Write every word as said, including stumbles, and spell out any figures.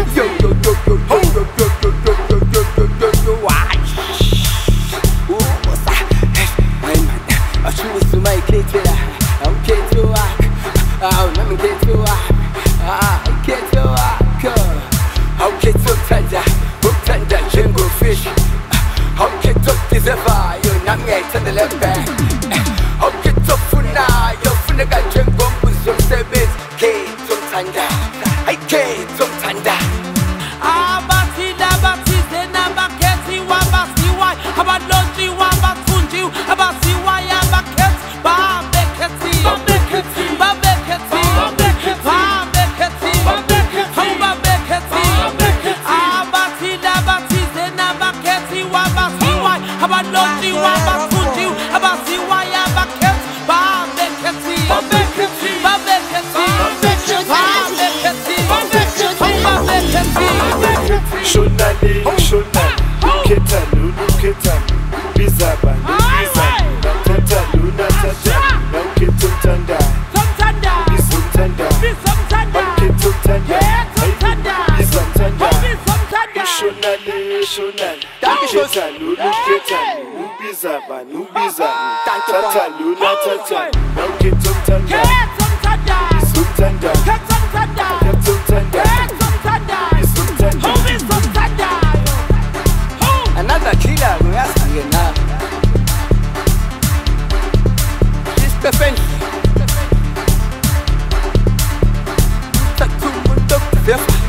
yo yo yo yo yo yo yo yo yo yo yo yo yo why what's that hey man I choose to make it I'm get to work oh let me get to work ah get to work I'll get to tender book tender jungle fish I'll get to this fire not get to the left back I'll get to funa yo funa ga jungle buzum sebit get to tender I get to tender abati labati zena baketi wabati wai abaloji wabatunji abati wai abaket ba beketi ba beketi ba beketi ba beketi ba beketi abati labati zena baketi wabati wai abaloji wabatunji abati wai abaket ba beketi ba beketi ba beketi ba beketi Shonale, shonale, ketanu, ketanu, bizaba, bizaba, tatalu, tatalu, now ketutanda, bizumtanda, ketutanda, bizumtanda, shonale, shonale, ketanu, ketanu, bizaba, bizaba, tatalu, tatalu, now ketutanda, bizumtanda, ketutanda. Another killer, we ask again now. This defense. Tattoo, doctor,